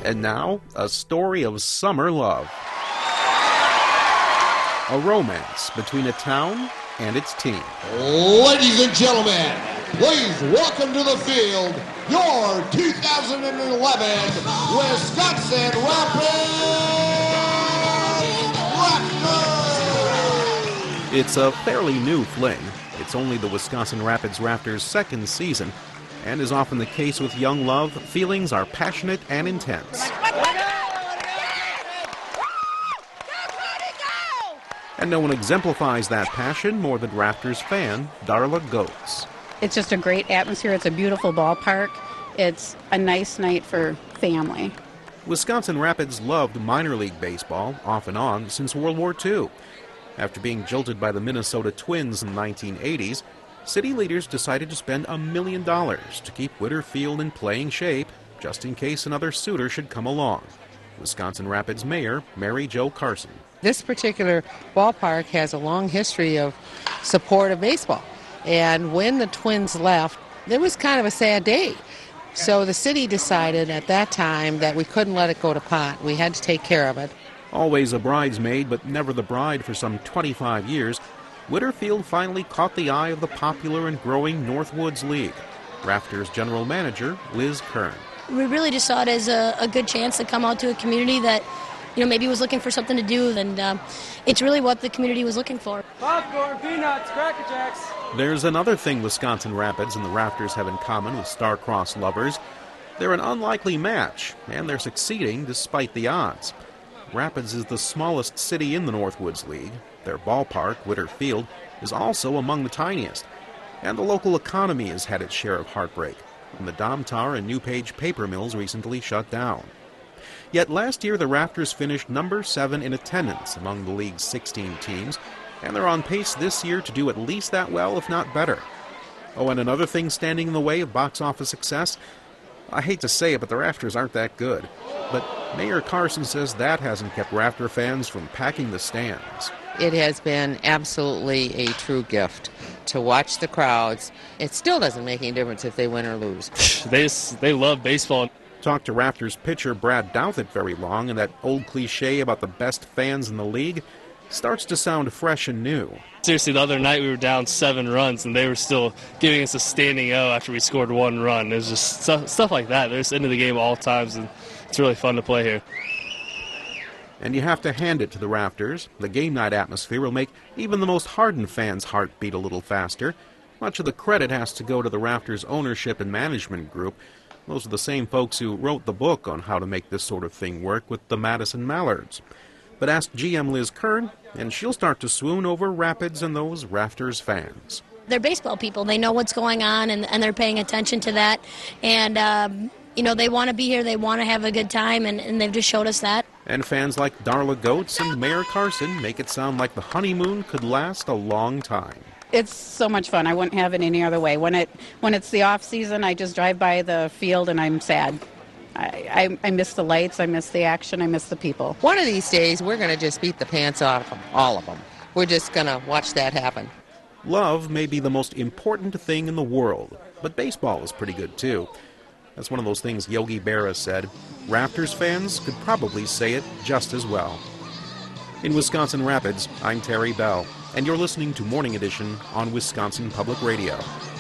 And now, a story of summer love. A romance between a town and its team. Ladies and gentlemen, please welcome to the field your 2011 Wisconsin Raptors! It's a fairly new fling. It's only the Wisconsin Rapids Raptors' second season, and as often the case with young love, feelings are passionate and intense. And no one exemplifies that passion more than Raptors fan Darla Goetz. It's just a great atmosphere. It's a beautiful ballpark. It's a nice night for family. Wisconsin Rapids loved minor league baseball off and on since World War II. After being jilted by the Minnesota Twins in the 1980s, city leaders decided to spend $1 million to keep Witter Field in playing shape, just in case another suitor should come along. Wisconsin Rapids Mayor Mary Jo Carson. This particular ballpark has a long history of support of baseball. And when the Twins left, it was kind of a sad day. So the city decided at that time that we couldn't let it go to pot. We had to take care of it. Always a bridesmaid, but never the bride for some 25 years, Witter Field finally caught the eye of the popular and growing Northwoods League. Raptors general manager Liz Kern. We really just saw it as a good chance to come out to a community that, maybe was looking for something to do, and it's really what the community was looking for. Popcorn, peanuts, Cracker Jacks. There's another thing Wisconsin Rapids and the Raptors have in common with star-crossed lovers. They're an unlikely match, and they're succeeding despite the odds. Rapids is the smallest city in the Northwoods League. Their ballpark, Witter Field, is also among the tiniest. And the local economy has had its share of heartbreak, when the Domtar and Newpage paper mills recently shut down. Yet last year the Raptors finished number 7 in attendance among the league's 16 teams, and they're on pace this year to do at least that well, if not better. Oh, and another thing standing in the way of box office success? I hate to say it, but the Raptors aren't that good. But Mayor Carson says that hasn't kept Raptor fans from packing the stands. It has been absolutely a true gift to watch the crowds. It still doesn't make any difference if they win or lose. They love baseball. Talked to Raptors pitcher Brad Douthit very long, and that old cliche about the best fans in the league starts to sound fresh and new. Seriously, the other night we were down 7 runs, and they were still giving us a standing O after we scored 1 run. It was just stuff like that. They're just into the game all times, and it's really fun to play here. And you have to hand it to the Raptors. The game night atmosphere will make even the most hardened fan's heart beat a little faster. Much of the credit has to go to the Raptors' ownership and management group. Those are the same folks who wrote the book on how to make this sort of thing work with the Madison Mallards. But ask GM Liz Kern, and she'll start to swoon over Rapids and those Raptors fans. They're baseball people. They know what's going on, and they're paying attention to that. And, they want to be here. They want to have a good time, and they've just showed us that. And fans like Darla Goetz and Mayor Carson make it sound like the honeymoon could last a long time. It's so much fun. I wouldn't have it any other way. When it's the off season, I just drive by the field and I'm sad. I miss the lights, I miss the action, I miss the people. One of these days, we're going to just beat the pants off them, all of them. We're just going to watch that happen. Love may be the most important thing in the world, but baseball is pretty good too. That's one of those things Yogi Berra said. Raptors fans could probably say it just as well. In Wisconsin Rapids, I'm Terry Bell, and you're listening to Morning Edition on Wisconsin Public Radio.